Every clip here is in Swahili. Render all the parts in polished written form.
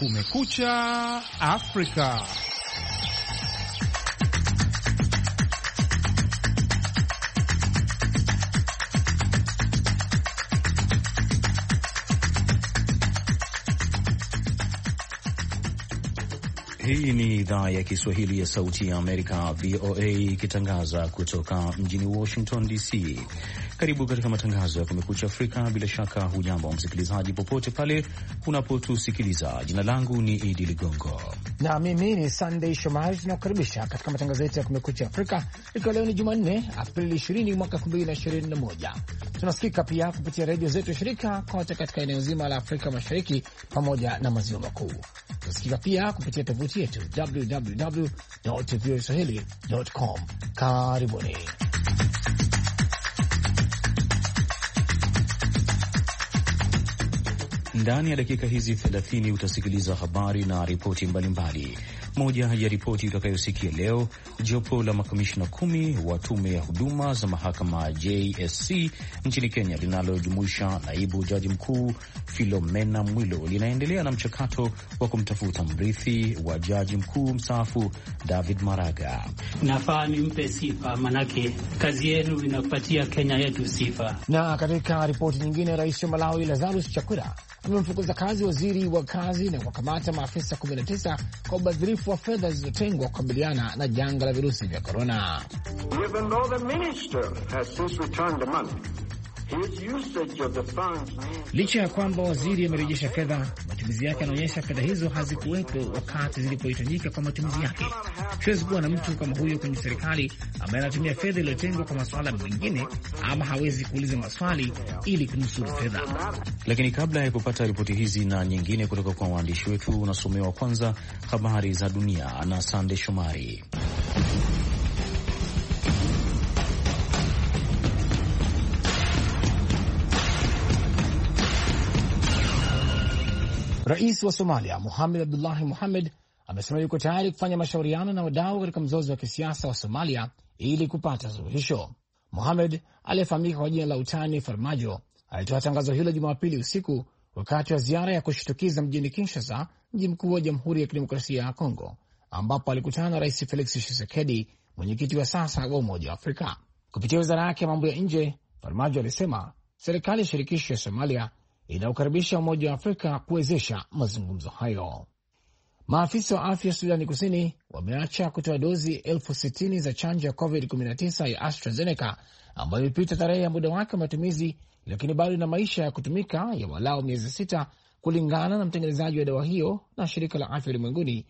Kumekucha Afrika. Hii ni idhaa ya Kiswahili ya Sauti ya Amerika, VOA, ikitangaza kutoka mjini Washington DC. Karibu katika matangazo ya Kumekucha Afrika. Bila shaka hujambo msikilizaji popote pale unapotusikiliza. Jina langu ni Idi Ligongo na mimi ni Sunday Shomari. Tunakukaribisha katika matangazo yetu ya Kumekucha Afrika, ikiwa leo ni Jumanne, Aprili 20 mwaka 2021. Tunasikika pia kupitia redio zetu shirika kote katika eneo zima la Afrika Mashariki pamoja na maziwa makuu. Tunasikika pia kupitia tovuti yetu www.voaswahili.com. Karibuni. Ndani ya dakika hizi 30 utasikiliza habari na ripoti mbalimbali. Moja ya ripoti utakayosikia leo, jopo la makamishna 10 wa tume ya huduma za mahakama JSC nchini Kenya linalojumuisha naibu jaji mkuu Philomena Mwilu linaendelea na mchakato wa kumtafuta mrithi wa jaji mkuu mstaafu David Maraga. Nafaa nimpe sifa, manake kazi yenu inapatia Kenya yetu sifa. Na katika ripoti nyingine, rais wa Malawi Lazarus Chakwera amemfukuza kazi waziri wa kazi na kuwakamata maafisa 19 kwa ubadhirifu wa fedha zilizotengwa kukabiliana na janga la virusi vya korona. Licha ya kwamba waziri amerejesha fedha, matumizi yake yanaonyesha fedha hizo hazikuwepo wakati zilipohitajika kwa matumizi yake. Siwezi kuwa na mtu kama huyo kwenye serikali ambaye anatumia fedha iliyotengwa kwa masuala mengine, ama hawezi kuuliza maswali ili kunusuru fedha. Lakini kabla ya kupata ripoti hizi na nyingine kutoka kwa waandishi wetu, unasomewa kwanza habari za dunia na Sande Shomari. Rais wa Somalia Mohamed Abdullahi Mohamed amesema yuko tayari kufanya mashauriano na wadau katika mzozo wa kisiasa wa Somalia ili kupata suluhisho. Mohamed aliyefahamika kwa jina la utani Farmajo alitoa tangazo hilo Jumapili usiku wakati wa ziara ya kushtukiza mjini Kinshasa, mji mkuu wa Jamhuri ya Kidemokrasia ya Kongo, ambapo alikutana na Rais Felix Tshisekedi, mwenyekiti wa sasa wa Umoja wa Afrika. Kupitia wizara yake ya mambo ya nje, Farmajo alisema serikali ya shirikisho ya Somalia inaukaribisha Umoja wa Afrika kuwezesha mazungumzo hayo. Maafisa wa afya Sudani Kusini wameacha kutoa dozi 60,000 za chanjo ya COVID-19 ya AstraZeneca ambayo ilipita tarehe ya muda wake wa matumizi, lakini bado ina maisha ya kutumika ya walau miezi 6, kulingana na mtengenezaji wa dawa hiyo na shirika la afya ulimwenguni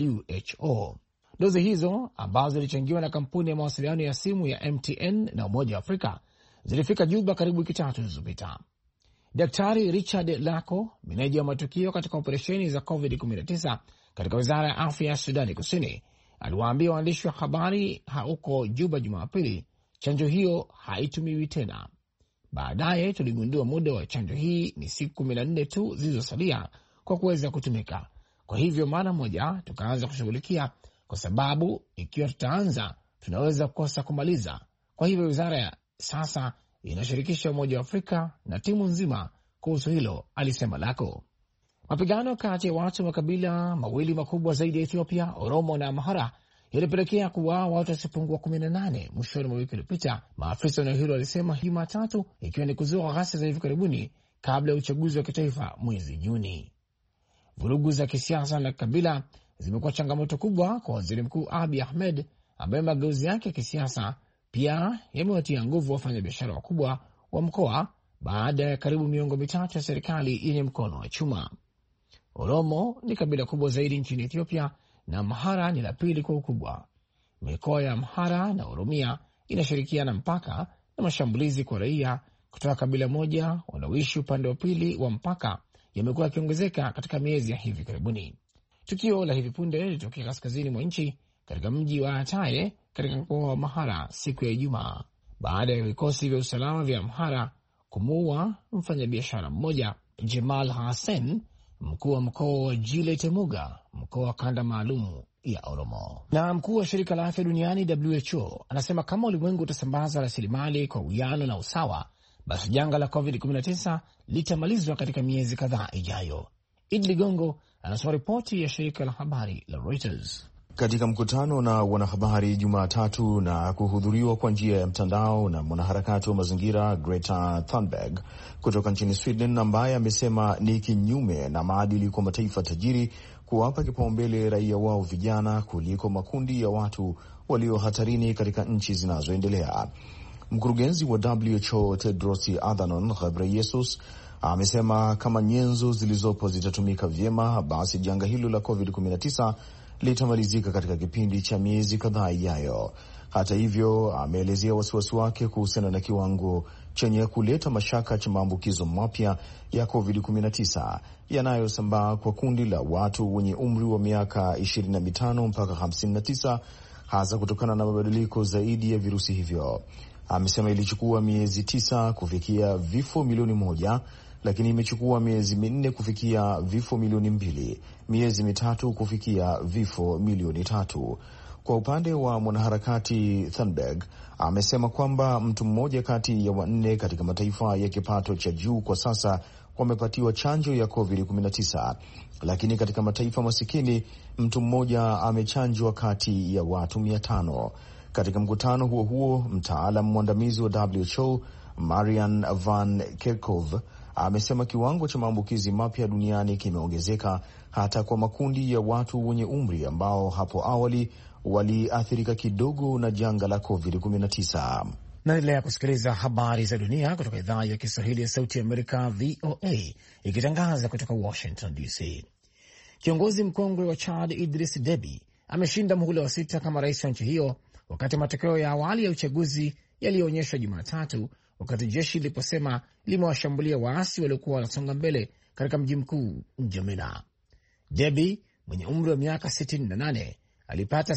WHO. Dozi hizo ambazo zilichangiwa na kampuni ya mawasiliano ya simu ya MTN na Umoja wa Afrika zilifika Juba karibu wiki 3 zilizopita. Daktari Richard Lako, meneja wa matukio katika operesheni za COVID-19 katika wizara ya afya ya Sudani Kusini, aliwaambia waandishi wa habari huko Juba Jumapili chanjo hiyo haitumiwi tena. Baadaye tuligundua muda wa chanjo hii ni siku 14 tu zilizosalia kwa kuweza kutumika. Kwa hivyo mara moja tukaanza kushughulikia, kwa sababu ikiwa tutaanza tunaweza kukosa kumaliza. Kwa hivyo wizara ya sasa inashirikisha Umoja wa Afrika na timu nzima kuhusu hilo, alisema Lako. Mapigano kati ya watu wa makabila mawili makubwa zaidi ya Ethiopia, Oromo na Amhara, yalipelekea kuuawa watu wasipungua 18 mwishoni mwa wiki iliyopita, maafisa wa eneo hilo walisema Jumatatu, ikiwa ni kuzua ghasia za hivi karibuni kabla ya uchaguzi wa kitaifa mwezi Juni. Vurugu za kisiasa na kabila zimekuwa changamoto kubwa kwa waziri mkuu Abiy Ahmed, ambaye mageuzi yake ya kisiasa pia yamewatia nguvu wafanyabiashara wakubwa wa mkoa baada ya karibu miongo mitatu ya serikali yenye mkono wa chuma. Oromo ni kabila kubwa zaidi nchini Ethiopia na Amhara ni la pili kwa ukubwa. Mikoa ya Amhara na Oromia inashirikiana mpaka, na mashambulizi kwa raia kutoka kabila moja wanaoishi upande wa pili wa mpaka yamekuwa yakiongezeka katika miezi ya hivi karibuni. Tukio la hivi punde lilitokea kaskazini mwa nchi katika mji wa Ataye katika mkoa wa Amhara siku ya Ijumaa, baada ya vikosi vya usalama vya Amhara kumuua mfanyabiashara mmoja, Jemal Hassan, mkuu wa mkoa wa Jile Temuga, mkoa wa kanda maalum ya Oromo. Na mkuu wa shirika la afya duniani WHO anasema kama ulimwengu utasambaza rasilimali kwa uwiano na usawa, basi janga la COVID-19 litamalizwa katika miezi kadhaa ijayo. Idi Ligongo anasoma ripoti ya shirika la habari la Reuters. Katika mkutano na wanahabari Jumatatu na kuhudhuriwa kwa njia ya mtandao na mwanaharakati wa mazingira Greta Thunberg kutoka nchini Sweden, ambaye amesema ni kinyume na maadili kwa mataifa tajiri kuwapa kipaumbele raia wao vijana kuliko makundi ya watu walio hatarini katika nchi zinazoendelea. Mkurugenzi wa WHO Tedros Adhanom Ghebreyesus amesema kama nyenzo zilizopo zitatumika vyema, basi janga hilo la COVID-19 litamalizika katika kipindi cha miezi kadhaa ijayo. Hata hivyo, ameelezea wasiwasi wake kuhusiana na kiwango chenye kuleta mashaka cha maambukizo mapya ya COVID-19 yanayosambaa kwa kundi la watu wenye umri wa miaka 25 mpaka 59, hasa kutokana na mabadiliko zaidi ya virusi hivyo. Amesema ilichukua miezi 9 kufikia vifo milioni 1, lakini imechukua miezi 4 kufikia vifo milioni 2, miezi 3 kufikia vifo milioni 3. Kwa upande wa mwanaharakati, Thunberg amesema kwamba mtu mmoja kati ya 4 katika mataifa ya kipato cha juu kwa sasa wamepatiwa chanjo ya COVID-19, lakini katika mataifa masikini mtu mmoja amechanjwa kati ya watu 500. Katika mkutano huo huo, mtaalam mwandamizi wa WHO Marian Van Kerkhove amesema kiwango cha maambukizi mapya duniani kimeongezeka hata kwa makundi ya watu wenye umri ambao hapo awali waliathirika kidogo na janga la COVID-19. Naendelea kusikiliza habari za dunia kutoka idhaa ya Kiswahili ya Sauti ya Amerika, VOA, ikitangaza kutoka Washington DC. Kiongozi mkongwe wa Chad Idris Deby ameshinda muhula wa 6 kama rais wa nchi hiyo, wakati matokeo ya awali ya uchaguzi yaliyoonyeshwa Jumatatu, wakati jeshi liliposema limewashambulia waasi waliokuwa wanasonga mbele katika mji mkuu N'Djamena. Deby mwenye umri wa miaka 68 alipata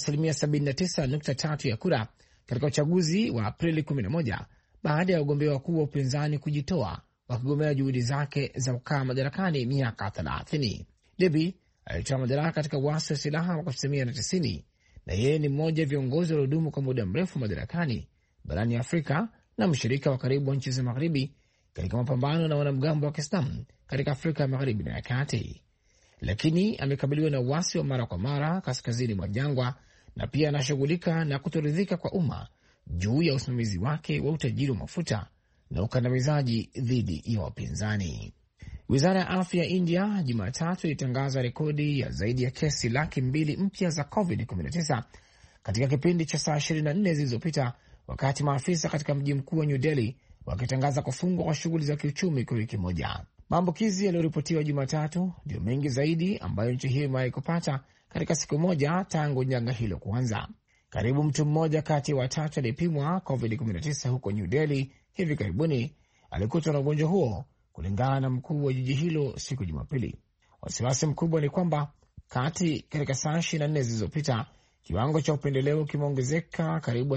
79.3% ya kura katika uchaguzi wa Aprili 11 baada ya wagombea wakuu wa upinzani kujitoa, wakigomea juhudi zake za kukaa madarakani miaka 30. Deby alitoa madaraka katika uasi wa silaha mwaka 1990 na yeye ni mmoja viongozi waliodumu kwa muda mrefu madarakani barani Afrika na mshirika wa karibu wa nchi za magharibi katika mapambano na wanamgambo wa Kiislamu katika Afrika ya magharibi na ya kati. Lakini amekabiliwa na uasi wa mara kwa mara kaskazini mwa jangwa na pia anashughulika na kutoridhika kwa umma juu ya usimamizi wake wa utajiri wa mafuta na ukandamizaji dhidi ya wapinzani. Wizara ya afya ya India Jumatatu ilitangaza rekodi ya zaidi ya kesi 200,000 mpya za COVID-19 katika kipindi cha saa 24 zilizopita, wakati maafisa katika mji mkuu wa New Delhi wakitangaza kufungwa kwa shughuli za kiuchumi kwa wiki moja. Maambukizi yaliyoripotiwa Jumatatu ndio mengi zaidi ambayo nchi hiyo imewahi kupata katika siku moja tangu janga hilo kuanza. Karibu mtu mmoja kati ya 3 aliyepimwa COVID-19 huko New Delhi hivi karibuni alikutwa na ugonjwa huo, kulingana na mkuu wa jiji hilo siku Jumapili. Wasiwasi mkubwa ni kwamba katika saa 24 zilizopita kiwango cha upendeleo kimeongezeka karibu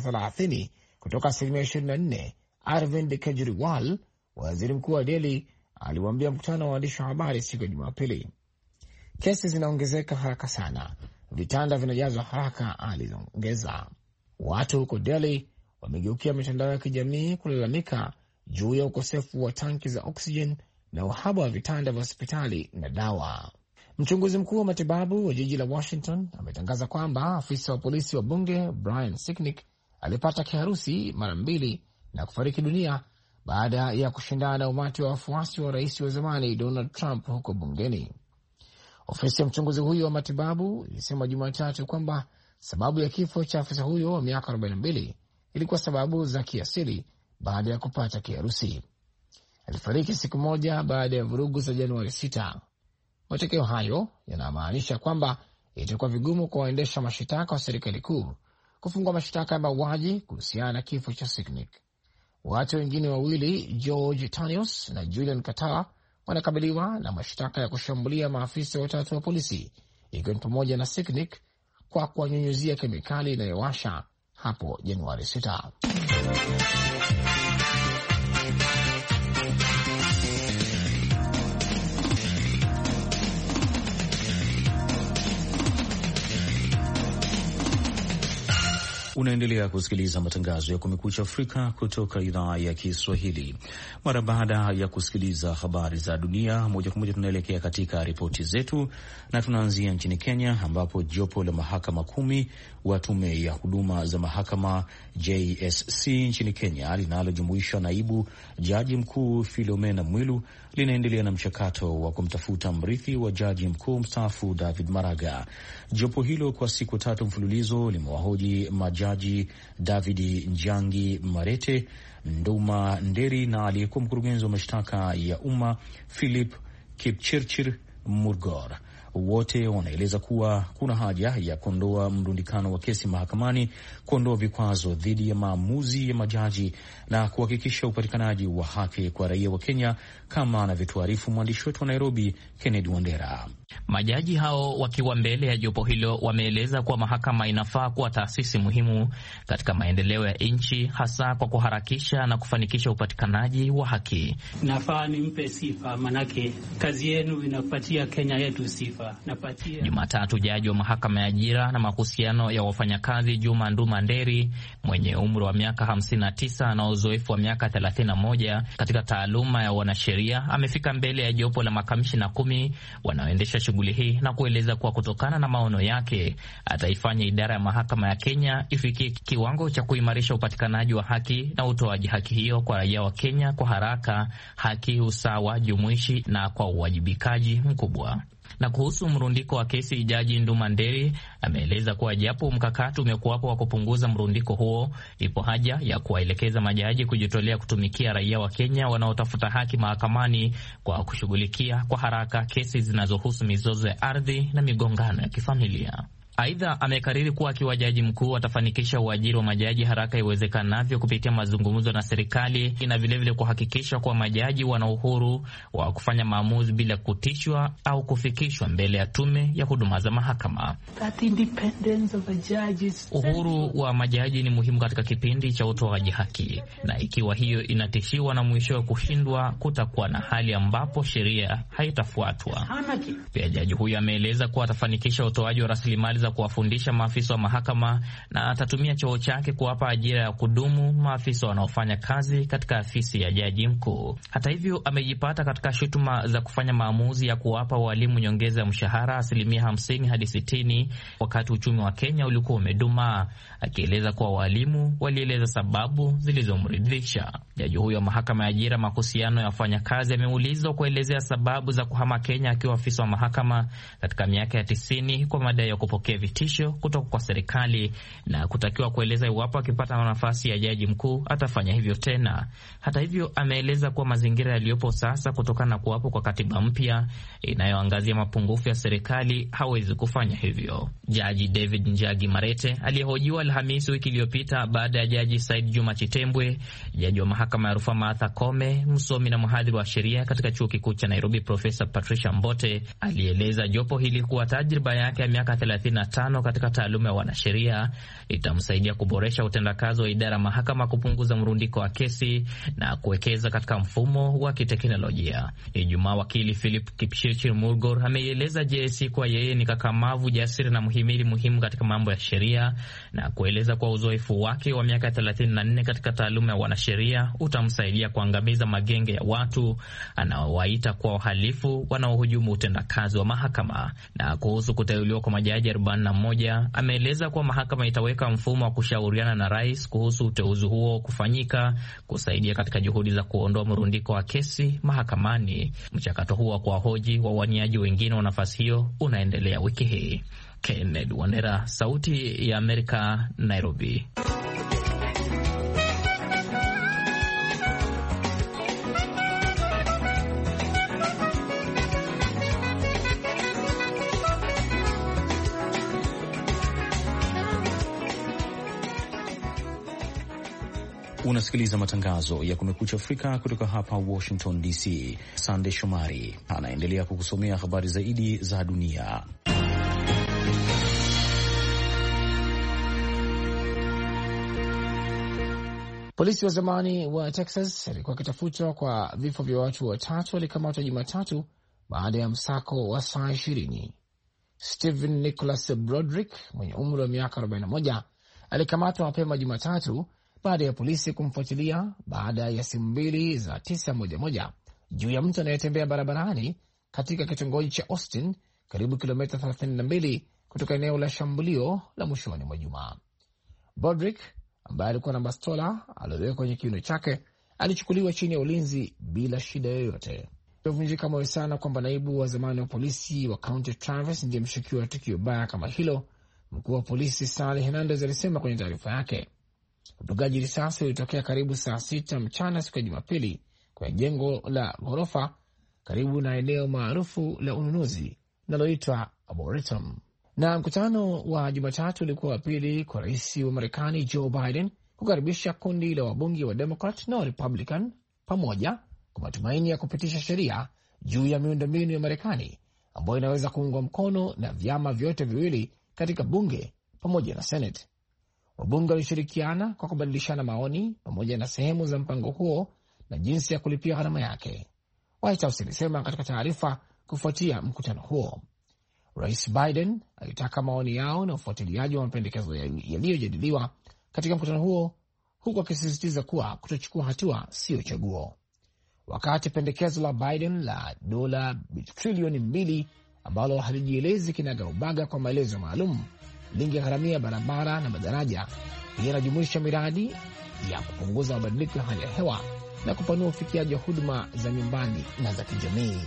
30% kutoka 24%. Arvind Kejriwal, waziri mkuu wa Delhi, aliwaambia mkutano wa waandishi wa habari siku ya Jumapili. Kesi zinaongezeka haraka sana, vitanda vinajazwa haraka, aliongeza. Watu huko Delhi wamegeukia mitandao ya kijamii kulalamika juu ya ukosefu wa tanki za oksijeni na uhaba wa vitanda vya hospitali na dawa. Mchunguzi mkuu wa matibabu wa jiji la Washington ametangaza kwamba afisa wa polisi wa bunge Brian Sicknick alipata kiharusi mara 2 na kufariki dunia baada ya kushindana na umati wa wafuasi wa rais wa zamani Donald Trump huko bungeni. Ofisi ya mchunguzi huyo wa matibabu ilisema Jumatatu kwamba sababu ya kifo cha afisa huyo wa miaka 42 ilikuwa sababu za kiasili baada ya kupata kiharusi. Alifariki siku moja baada ya vurugu za Januari 6. Matokeo hayo yanamaanisha kwamba itakuwa vigumu kwa waendesha mashitaka wa serikali kuu kufungua mashtaka ya mauaji kuhusiana na kifo cha Sicknick. Watu wengine 2, George Tanios na Julian Katar, wanakabiliwa na mashtaka ya kushambulia maafisa 3 wa polisi, ikiwa ni pamoja na Sicknick kwa kuwanyunyuzia kemikali inayowasha hapo Januari 6. Unaendelea kusikiliza matangazo ya Kumekucha Afrika kutoka idhaa ya Kiswahili. Mara baada ya kusikiliza habari za dunia moja kwa moja, tunaelekea katika ripoti zetu na tunaanzia nchini Kenya, ambapo jopo la mahakama 10 wa tume ya huduma za mahakama JSC nchini Kenya linalojumuisha naibu jaji mkuu Philomena Mwilu linaendelea na mchakato wa kumtafuta mrithi wa jaji mkuu mstaafu David Maraga. Jopo hilo kwa siku 3 mfululizo limewahoji majaji David Njangi Marete, Nduma Nderi na aliyekuwa mkurugenzi wa mashtaka ya umma Philip Kipchirchir Murgor. Wote wanaeleza kuwa kuna haja ya kuondoa mrundikano wa kesi mahakamani, kuondoa vikwazo dhidi ya maamuzi ya majaji na kuhakikisha upatikanaji wa haki kwa raia wa Kenya, kama anavyotuarifu mwandishi wetu wa Nairobi, Kennedy Wandera. Majaji hao wakiwa mbele ya jopo hilo wameeleza kuwa mahakama inafaa kuwa taasisi muhimu katika maendeleo ya nchi, hasa kwa kuharakisha na kufanikisha upatikanaji wa haki. Nafaa nimpe sifa, manake kazi yenu inapatia Kenya yetu sifa. Jumatatu, jaji wa mahakama ya ajira na mahusiano ya wafanyakazi Juma Nduma Nderi mwenye umri wa miaka 59 na uzoefu wa miaka 31 katika taaluma ya wanasheria amefika mbele ya jopo la makamishina 10 wanaoendesha shughuli hii na kueleza kuwa kutokana na maono yake ataifanya idara ya mahakama ya Kenya ifikie kiwango cha kuimarisha upatikanaji wa haki na utoaji haki hiyo kwa raia wa Kenya kwa haraka, haki, usawa, jumuishi na kwa uwajibikaji mkubwa. Na kuhusu mrundiko wa kesi, jaji Nduma Nderi ameeleza kuwa japo mkakati umekuwapo wa kupunguza mrundiko huo, ipo haja ya kuwaelekeza majaji kujitolea kutumikia raia wa Kenya wanaotafuta haki mahakamani kwa kushughulikia kwa haraka kesi zinazohusu mizozo ya ardhi na migongano ya kifamilia. Aidha, amekariri kuwa akiwa jaji mkuu atafanikisha uajiri wa majaji haraka iwezekanavyo kupitia mazungumzo na serikali na vilevile kuhakikisha kuwa majaji wana uhuru wa kufanya maamuzi bila kutishwa au kufikishwa mbele ya tume ya huduma za mahakama. Uhuru wa majaji ni muhimu katika kipindi cha utoaji haki, na ikiwa hiyo inatishiwa na mwisho wa kushindwa, kutakuwa na hali ambapo sheria haitafuatwa. Pia jaji huyu ameeleza kuwa atafanikisha utoaji wa rasilimali za kuwafundisha maafisa wa mahakama na atatumia cheo chake kuwapa ajira ya kudumu maafisa wanaofanya kazi katika afisi ya jaji mkuu. Hata hivyo, amejipata katika shutuma za kufanya maamuzi ya kuwapa walimu nyongeza ya mshahara 50% hadi 60% wakati uchumi wa Kenya ulikuwa umedumaa, akieleza kuwa walimu walieleza sababu zilizomridhisha. Jaji huyo wa mahakama ya ajira mahusiano ya wafanyakazi ameulizwa kuelezea sababu za kuhama Kenya akiwa afisa wa mahakama katika miaka ya 90 kwa madai ya kupokea vitisho kutoka kwa serikali na kutakiwa kueleza iwapo akipata nafasi ya jaji mkuu atafanya hivyo tena. Hata hivyo, ameeleza kuwa mazingira yaliyopo sasa kutokana na kuwapo kwa katiba mpya inayoangazia mapungufu ya serikali hawezi kufanya hivyo. Jaji David Njagi Marete aliyehojiwa Alhamisi wiki iliyopita baada ya jaji Said Juma Chitembwe, jaji wa mahakama ya rufaa Martha Koome, msomi na mhadhiri wa sheria katika chuo kikuu cha Nairobi Profesa Patricia Mbote alieleza jopo hili kuwa tajriba yake ya miaka 35 katika taaluma ya wanasheria itamsaidia kuboresha utendakazi wa idara mahakama, kupunguza mrundiko wa kesi na kuwekeza katika mfumo wa kiteknolojia. Ijumaa, wakili Philip Kipchirchir Murgor ameieleza JSC kuwa yeye ni kakamavu, jasiri na mhimili muhimu katika mambo ya sheria na kueleza kwa uzoefu wake wa miaka 34 katika taaluma ya wanasheria utamsaidia kuangamiza magenge ya watu anaowaita kwa wahalifu wanaohujumu utendakazi wa mahakama. Na kuhusu kuteuliwa kwa majaji 41, ameeleza kuwa mahakama itaweka mfumo wa kushauriana na rais kuhusu uteuzi huo kufanyika, kusaidia katika juhudi za kuondoa mrundiko wa kesi mahakamani. Mchakato huo wa kuwahoji wawaniaji wengine wa nafasi hiyo unaendelea wiki hii. Kennedy Wandera, Sauti ya Amerika, Nairobi. Unasikiliza matangazo ya Kumekucha Afrika kutoka hapa Washington DC. Sande Shomari anaendelea kukusomea habari zaidi za dunia. Polisi wa zamani wa Texas alikuwa akitafutwa kwa vifo vya watu watatu walikamatwa Jumatatu baada ya msako wa saa 20. Stephen Nicholas Broderick mwenye umri wa miaka 41 alikamatwa mapema Jumatatu baada ya polisi kumfuatilia baada ya simu mbili za 911 juu ya mtu anayetembea barabarani katika kitongoji cha Austin, karibu kilomita 32 kutoka eneo la shambulio la mwishoni mwa juma. Broderick ambaye alikuwa na bastola aliyowekwa kwenye kiuno chake alichukuliwa chini ya ulinzi bila shida yoyote. Imevunjika moyo sana kwamba naibu wa zamani wa polisi wa kaunti ya Travis ndiye mshukiwa wa tukio baya kama hilo, mkuu wa polisi Sally Hernandez alisema kwenye taarifa yake. Upigaji risasi ulitokea karibu saa 6 mchana siku ya Jumapili kwenye jengo la ghorofa karibu na eneo maarufu la ununuzi linaloitwa Arboretum. Na mkutano wa Jumatatu ulikuwa wa pili kwa rais wa Marekani Joe Biden kukaribisha kundi la wabunge wa Democrat na wa Republican pamoja kwa matumaini ya kupitisha sheria juu ya miundombinu ya Marekani ambayo inaweza kuungwa mkono na vyama vyote viwili katika bunge pamoja na Senate. Wabunge walishirikiana kwa kubadilishana maoni pamoja na sehemu za mpango huo na jinsi ya kulipia gharama yake, White House ilisema katika taarifa kufuatia mkutano huo. Rais Biden alitaka maoni yao na ufuatiliaji wa mapendekezo yaliyojadiliwa katika mkutano huo, huku akisisitiza kuwa kutochukua hatua sio chaguo. Wakati pendekezo la Biden la dola trilioni 2 ambalo halijielezi kinaga ubaga kwa maelezo maalum lingegharamia barabara na madaraja, pia inajumuisha miradi ya kupunguza mabadiliko ya hali ya hewa na kupanua ufikiaji wa huduma za nyumbani na za kijamii.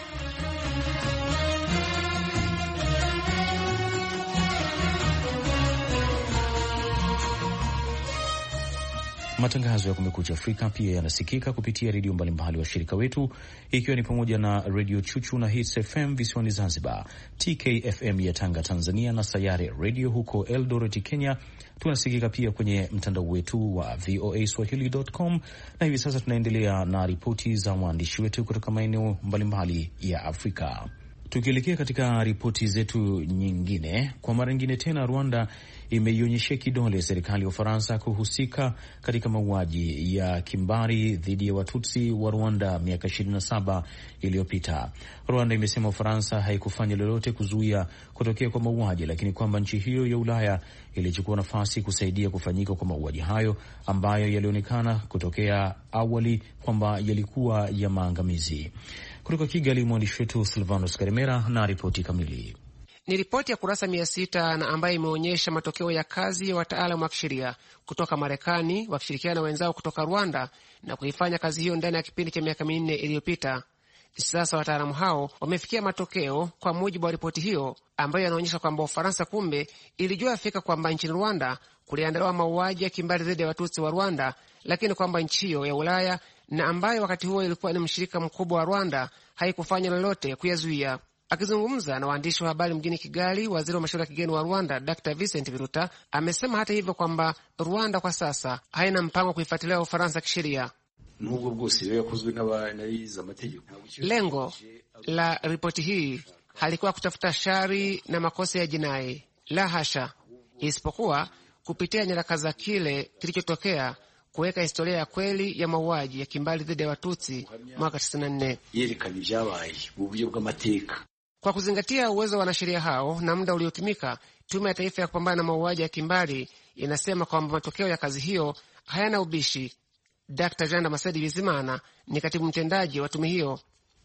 Matangazo ya Kumekucha Afrika pia yanasikika kupitia redio mbalimbali wa shirika wetu, ikiwa ni pamoja na redio Chuchu na Hits FM visiwani Zanzibar, TKFM ya Tanga Tanzania, na Sayare redio huko Eldoret Kenya. Tunasikika pia kwenye mtandao wetu wa voaswahili.com, na hivi sasa tunaendelea na ripoti za waandishi wetu kutoka maeneo mbalimbali ya Afrika. Tukielekea katika ripoti zetu nyingine, kwa mara nyingine tena Rwanda imeionyeshea kidole serikali ya Ufaransa kuhusika katika mauaji ya kimbari dhidi ya Watutsi wa Rwanda miaka 27 iliyopita. Rwanda imesema Ufaransa haikufanya lolote kuzuia kutokea kwa mauaji, lakini kwamba nchi hiyo ya Ulaya ilichukua nafasi kusaidia kufanyika kwa mauaji hayo ambayo yalionekana kutokea awali kwamba yalikuwa ya maangamizi. Kutoka Kigali, mwandishi wetu Silvanus Karimera na ripoti kamili. Ni ripoti ya kurasa 600 na ambayo imeonyesha matokeo ya kazi ya wataalamu wa kisheria kutoka Marekani wakishirikiana na wenzao kutoka Rwanda na kuifanya kazi hiyo ndani ya kipindi cha miaka 4 iliyopita. Sasa wataalamu hao wamefikia matokeo kwa mujibu wa ripoti hiyo ambayo yanaonyesha kwamba Ufaransa kumbe ilijua fika kwamba nchini Rwanda kuliandaliwa mauaji ya kimbari dhidi ya Watutsi wa Rwanda, lakini kwamba nchi hiyo ya Ulaya na ambayo wakati huo ilikuwa ni mshirika mkubwa wa Rwanda haikufanya lolote kuyazuia. Akizungumza na waandishi wa habari mjini Kigali, waziri wa mashauri ya kigeni wa Rwanda Dr. Vincent Biruta amesema hata hivyo kwamba Rwanda kwa sasa haina mpango wa kuifuatilia Ufaransa kisheria. Lengo la ripoti hii halikuwa kutafuta shari na makosa ya jinai, la hasha, isipokuwa kupitia nyaraka za kile kilichotokea kuweka historia ya kweli ya mauaji ya kimbali dhidi ya Watutsi mwaka 94. Kwa kuzingatia uwezo wa wanasheria hao na muda uliotumika, Tume ya Taifa ya Kupambana na Mauaji ya Kimbali inasema kwamba matokeo ya kazi hiyo hayana ubishi. Dr. Jean Damascene Bizimana ni katibu mtendaji wa tume hiyo.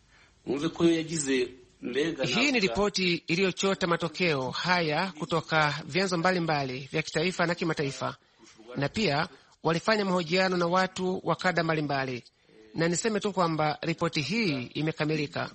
Hii ni ripoti iliyochota matokeo haya kutoka vyanzo mbalimbali vya kitaifa na kimataifa, na pia walifanya mahojiano na watu wa kada mbalimbali, na niseme tu kwamba ripoti hii imekamilika.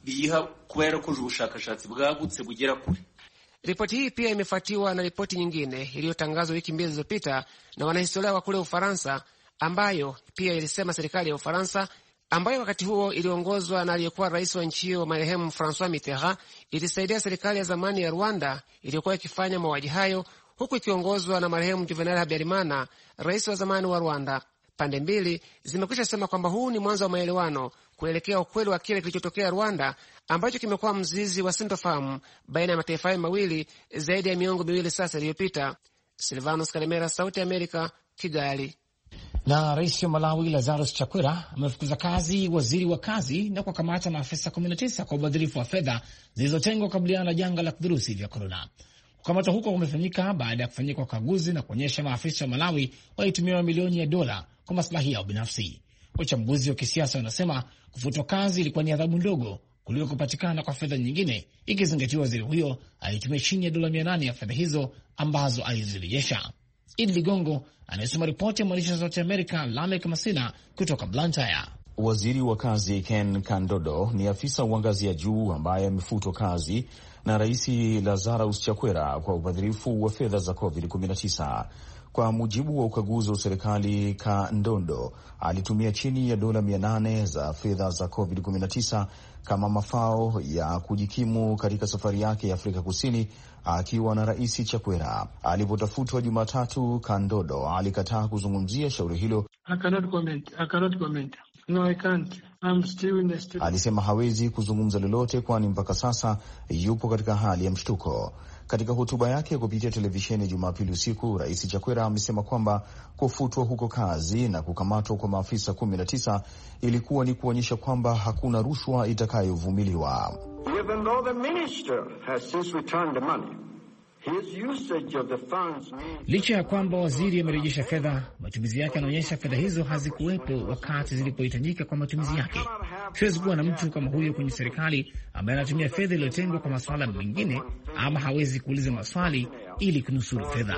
Ripoti hii pia imefuatiwa na ripoti nyingine iliyotangazwa wiki 2 zilizopita na wanahistoria wa kule Ufaransa, ambayo pia ilisema serikali ya Ufaransa, ambayo wakati huo iliongozwa na aliyekuwa rais wa nchi hiyo marehemu François Mitterrand, ilisaidia serikali ya zamani ya Rwanda iliyokuwa ikifanya mauaji hayo, huku ikiongozwa na marehemu Juvenal Habyarimana, rais wa zamani wa Rwanda. Pande mbili zimekwisha sema kwamba huu ni mwanzo wa maelewano kuelekea ukweli wa kile kilichotokea Rwanda, ambacho kimekuwa mzizi wa sintofahamu baina ya mataifa hayo mawili zaidi ya miongo 2 sasa iliyopita. Silvanus Kalemera, Sauti ya Amerika, Kigali. Na rais wa Malawi Lazarus Chakwera amefukuza kazi waziri wa kazi na kuwakamata maafisa 19 kwa ubadhirifu wa fedha zilizotengwa kukabiliana na janga la virusi vya korona. Kukamatwa huko kumefanyika baada ya kufanyika ukaguzi na kuonyesha maafisa wa Malawi walitumia mamilioni ya dola kwa maslahi yao binafsi. Wachambuzi wa kisiasa wanasema kufutwa kazi ilikuwa ni adhabu ndogo kuliko kupatikana kwa fedha nyingine, ikizingatiwa waziri huyo alitumia chini ya dola 800 ya fedha hizo ambazo alizirejesha. Idi Ligongo anayesoma ripoti ya mwandishi wa Sauti Amerika Lamek Masina kutoka Blantyre. Waziri wa kazi Ken Kandodo ni afisa wa ngazi ya juu ambaye amefutwa kazi na Rais Lazarus Chakwera kwa ubadhirifu wa fedha za COVID-19. Kwa mujibu wa ukaguzi wa serikali, Kandodo alitumia chini ya dola 800 za fedha za COVID-19 kama mafao ya kujikimu katika safari yake ya Afrika Kusini akiwa na Rais Chakwera. Alipotafutwa Jumatatu, Kandodo alikataa kuzungumzia shauri hilo. I cannot comment. No, I can't. I'm still in the state. Alisema hawezi kuzungumza lolote kwani mpaka sasa yupo katika hali ya mshtuko. Katika hotuba yake kupitia televisheni Jumapili usiku, Rais Chakwera amesema kwamba kufutwa huko kazi na kukamatwa kwa maafisa 19 ilikuwa ni kuonyesha kwamba hakuna rushwa itakayovumiliwa. Even though the minister has since returned the money, licha ya kwamba waziri amerejesha fedha, matumizi yake yanaonyesha fedha hizo hazikuwepo wakati zilipohitajika kwa matumizi yake. Siwezi kuwa na mtu kama huyo kwenye serikali ambaye anatumia fedha iliyotengwa kwa masuala mengine, ama hawezi kuuliza maswali ili kunusuru fedha.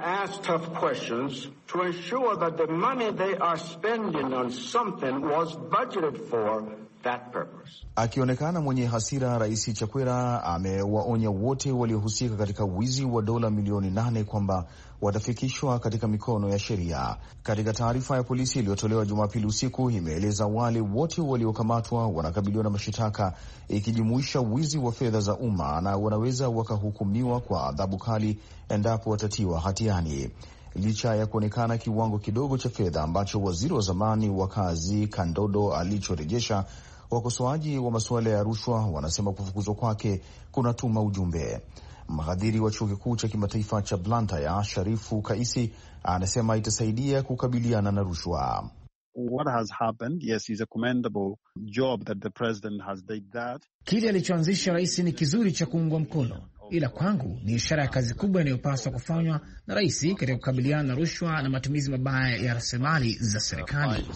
Akionekana mwenye hasira, Rais Chakwera amewaonya wote waliohusika katika wizi wa dola milioni 8 kwamba watafikishwa katika mikono ya sheria. Katika taarifa ya polisi iliyotolewa Jumapili usiku, imeeleza wale wote waliokamatwa wanakabiliwa na mashitaka ikijumuisha wizi wa fedha za umma na wanaweza wakahukumiwa kwa adhabu kali endapo watatiwa hatiani. Licha ya kuonekana kiwango kidogo cha fedha ambacho waziri wa zamani wa kazi Kandodo alichorejesha, wakosoaji wa masuala ya rushwa wanasema kufukuzwa kwake kunatuma ujumbe. Mhadhiri wa chuo kikuu cha kimataifa cha Blantyre, Sharifu Kaisi, anasema itasaidia kukabiliana na rushwa. What has happened, yes, is a commendable job that the president has done that. Kile alichoanzisha rais ni kizuri cha kuungwa mkono, ila kwangu ni ishara ya kazi kubwa inayopaswa kufanywa na rais katika kukabiliana na rushwa na matumizi mabaya ya rasilimali za serikali.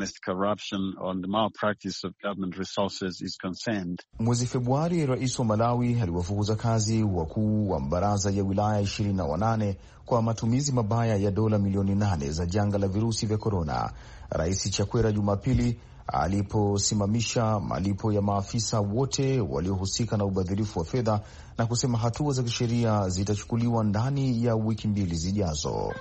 Mwezi Februari, rais wa Malawi aliwafukuza kazi wakuu wa baraza ya wilaya 28 kwa matumizi mabaya ya dola milioni 8 za janga la virusi vya korona. Rais Chakwera Jumapili aliposimamisha malipo ya maafisa wote waliohusika na ubadhirifu wa fedha na kusema hatua za kisheria zitachukuliwa ndani ya wiki 2 zijazo.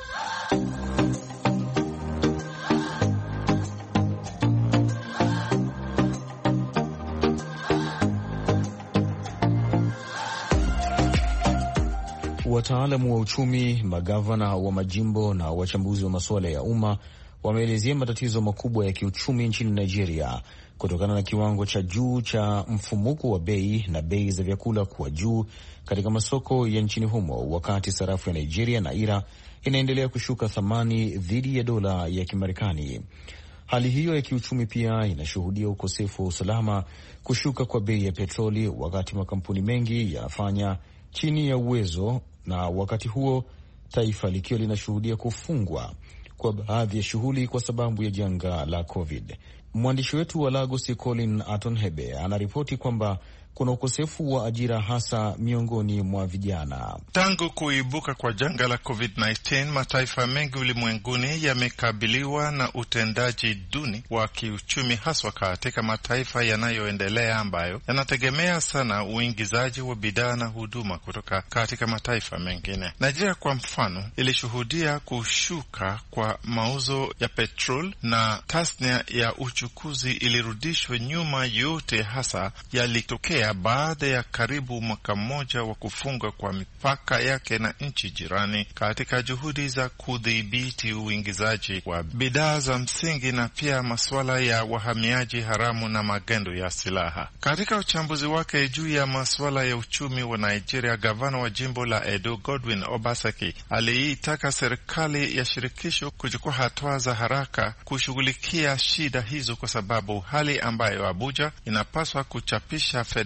Wataalamu wa uchumi, magavana wa majimbo na wachambuzi wa masuala ya umma wameelezea matatizo makubwa ya kiuchumi nchini Nigeria kutokana na kiwango cha juu cha mfumuko wa bei na bei za vyakula kuwa juu katika masoko ya nchini humo, wakati sarafu ya Nigeria naira inaendelea kushuka thamani dhidi ya dola ya Kimarekani. Hali hiyo ya kiuchumi pia inashuhudia ukosefu wa usalama, kushuka kwa bei ya petroli wakati makampuni mengi yanafanya chini ya uwezo, na wakati huo taifa likiwa linashuhudia kufungwa kwa baadhi ya shughuli kwa sababu ya janga la COVID. Mwandishi wetu wa Lagos Colin Atonhebe anaripoti kwamba kuna ukosefu wa ajira hasa miongoni mwa vijana. Tangu kuibuka kwa janga la COVID-19, mataifa mengi ulimwenguni yamekabiliwa na utendaji duni wa kiuchumi, haswa katika mataifa yanayoendelea ambayo yanategemea sana uingizaji wa bidhaa na huduma kutoka katika mataifa mengine. Nigeria kwa mfano ilishuhudia kushuka kwa mauzo ya petrol na tasnia ya uchukuzi ilirudishwa nyuma. Yote hasa yalitokea baada ya karibu mwaka mmoja wa kufunga kwa mipaka yake na nchi jirani katika juhudi za kudhibiti uingizaji wa bidhaa za msingi na pia masuala ya wahamiaji haramu na magendo ya silaha. Katika uchambuzi wake juu ya masuala ya uchumi wa Nigeria, gavana wa jimbo la Edo Godwin Obaseki aliitaka serikali ya shirikisho kuchukua hatua za haraka kushughulikia shida hizo, kwa sababu hali ambayo Abuja inapaswa kuchapisha fedha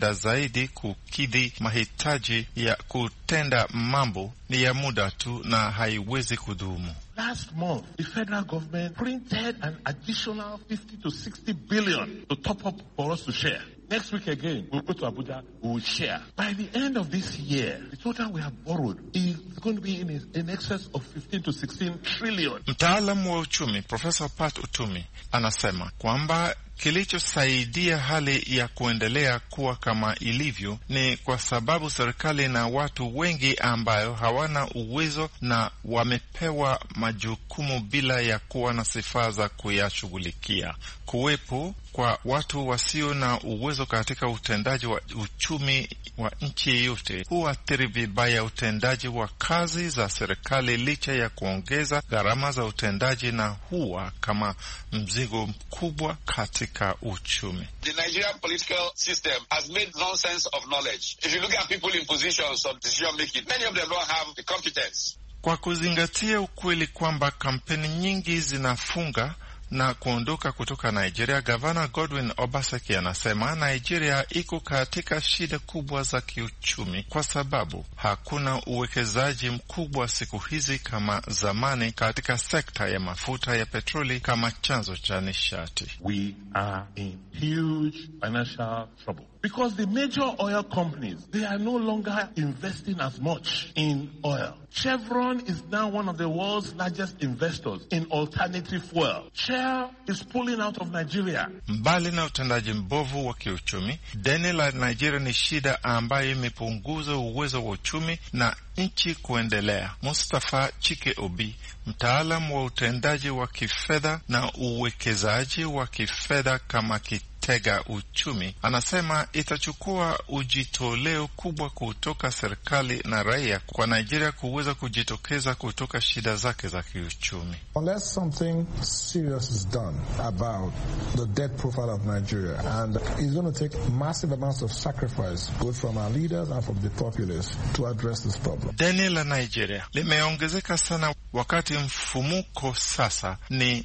msaada zaidi kukidhi mahitaji ya kutenda mambo ni ya muda tu na haiwezi kudumu. Last month, the federal government printed an additional 50 to 60 billion to top up for us to share. Next week again, we'll go to Abuja, we will share. By the end of this year, the total we have borrowed is going to be in excess of 15 to 16 trillion. Mtaalamu wa uchumi, Professor Pat Utumi, anasema kwamba kilichosaidia hali ya kuendelea kuwa kama ilivyo ni kwa sababu serikali na watu wengi ambayo hawana uwezo na wamepewa majukumu bila ya kuwa na sifa za kuyashughulikia. Kuwepo kwa watu wasio na uwezo katika utendaji wa uchumi wa nchi yeyote huathiri vibaya utendaji wa kazi za serikali licha ya kuongeza gharama za utendaji na huwa kama mzigo mkubwa katika uchumi. The Nigerian political system has made nonsense of knowledge. If you look at people in positions of decision making, many of them don't have the competence. Kwa kuzingatia ukweli kwamba kampeni nyingi zinafunga na kuondoka kutoka Nigeria, Gavana Godwin Obaseki anasema Nigeria iko katika shida kubwa za kiuchumi kwa sababu hakuna uwekezaji mkubwa siku hizi kama zamani katika sekta ya mafuta ya petroli kama chanzo cha nishati. We are in huge financial trouble because the major oil companies, they are no longer investing as much in oil. Chevron is now one of the world's largest investors in alternative fuel. Shell is pulling out of Nigeria. Mbali na utendaji mbovu wa kiuchumi, deni la Nigeria ni shida ambayo imepunguza uwezo wa uchumi na nchi kuendelea. Mustafa Chike Obi, mtaalamu wa utendaji wa kifedha na uwekezaji wa kifedha kama kitega uchumi, anasema itachukua ujitoleo kubwa kutoka serikali na raia kwa Nigeria kuweza kujitokeza kutoka shida zake za kiuchumi. Unless something serious is done about the debt profile of Nigeria, and it's going to take massive amounts of sacrifice both from our leaders and from the populace to address this problem. Deni la Nigeria limeongezeka sana wakati mfumuko sasa ni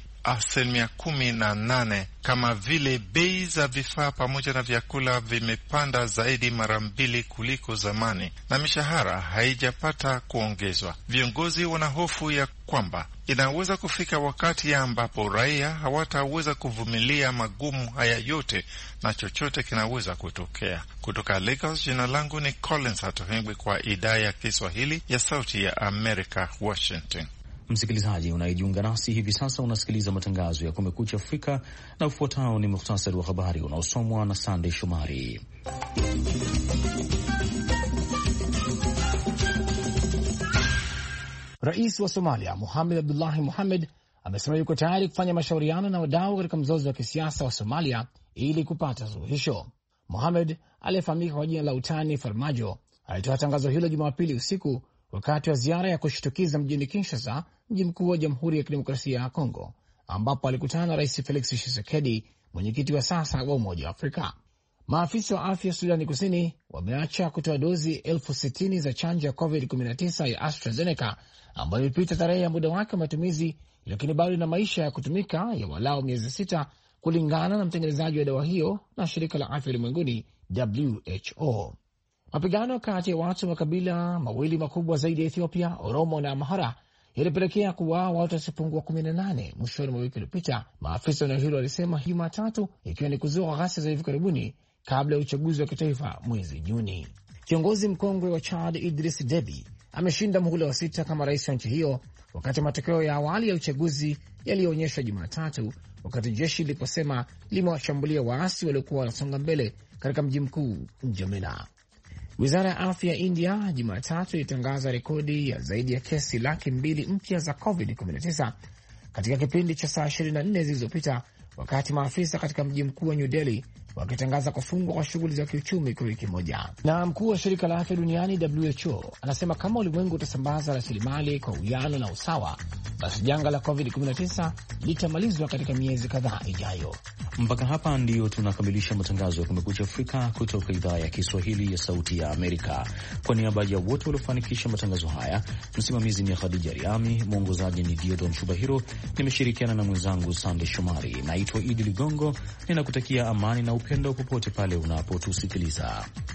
18%, kama vile bei za vifaa pamoja na vyakula vimepanda zaidi mara 2 kuliko zamani na mishahara haijapata kuongezwa. Viongozi wanahofu ya kwamba inaweza kufika wakati ambapo raia hawataweza kuvumilia magumu haya yote na chochote kinaweza kutokea. Kutoka Lagos, jina langu ni Collins Atohengwi kwa idhaa ya Kiswahili ya Sauti ya Amerika, Washington. Msikilizaji unayejiunga nasi hivi sasa, unasikiliza matangazo ya Kumekucha Afrika na ufuatao ni muhtasari wa habari unaosomwa na Sandey Shomari. Rais wa Somalia Mohamed Abdullahi Mohamed amesema yuko tayari kufanya mashauriano na wadau katika mzozo wa kisiasa wa Somalia ili kupata suluhisho. Mohamed aliyefahamika kwa jina la utani Farmajo alitoa tangazo hilo Jumapili usiku wakati wa ziara ya kushtukiza mjini Kinshasa, mji mkuu wa Jamhuri ya Kidemokrasia ya Kongo, ambapo alikutana na Rais Felix Tshisekedi, mwenyekiti wa sasa wa Umoja wa Afrika. Maafisa wa afya Sudani Kusini wameacha kutoa dozi 60,000 za chanjo ya COVID-19 ya AstraZeneca ambayo ilipita tarehe ya muda wake wa matumizi, lakini bado ina maisha ya kutumika ya walau miezi 6 kulingana na mtengenezaji wa dawa hiyo na shirika la afya ulimwenguni WHO. Mapigano kati ya watu wa makabila mawili makubwa zaidi ya Ethiopia, Oromo na Amhara, yalipelekea kuwa watu wasipungua 18 mwishoni mwa wiki iliyopita, maafisa wa eneo hilo walisema Jumatatu, ikiwa ni kuzua ghasia za hivi karibuni kabla ya uchaguzi wa kitaifa mwezi Juni. Kiongozi mkongwe wa Chad Idris Deby ameshinda muhula wa 6 kama rais wa nchi hiyo, wakati matokeo ya awali ya uchaguzi yaliyoonyeshwa Jumatatu, wakati jeshi liliposema limewashambulia waasi waliokuwa wanasonga mbele katika mji mkuu N'Djamena. Wizara ya afya ya India Jumatatu ilitangaza rekodi ya zaidi ya kesi 200,000 mpya za COVID-19 katika kipindi cha saa 24 zilizopita, wakati maafisa katika mji mkuu wa New Delhi wakitangaza kufungwa kwa shughuli za kiuchumi kwa wiki moja. Na mkuu wa shirika la afya duniani WHO anasema kama ulimwengu utasambaza rasilimali kwa uwiano na usawa, basi janga la COVID-19 litamalizwa katika miezi kadhaa ijayo. Mpaka hapa ndio tunakamilisha matangazo ya Kumekucha Afrika kutoka idhaa ya Kiswahili ya Sauti ya Amerika. Kwa niaba ya wote waliofanikisha matangazo haya, msimamizi ni Khadija Riami, mwongozaji ni Diodon Shubahiro, nimeshirikiana na mwenzangu Sande Shomari. Naitwa Idi Ligongo, ninakutakia amani na upendo popote pale unapotusikiliza.